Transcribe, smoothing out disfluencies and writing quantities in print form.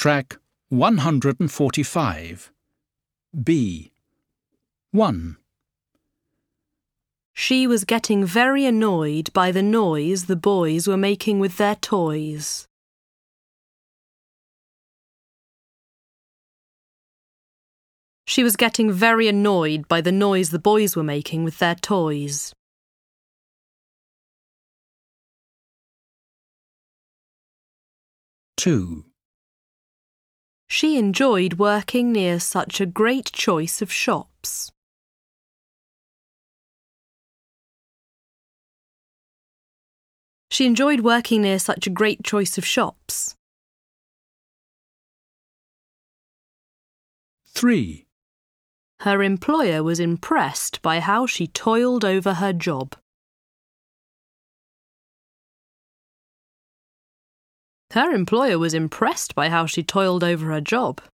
Track 145. B. 1. She was getting very annoyed by the noise the boys were making with their toys. She was getting very annoyed by the noise the boys were making with their toys. 2. She enjoyed working near such a great choice of shops. She enjoyed working near such a great choice of shops. 3. Her employer was impressed by how she toiled over her job. Her employer was impressed by how she toiled over her job.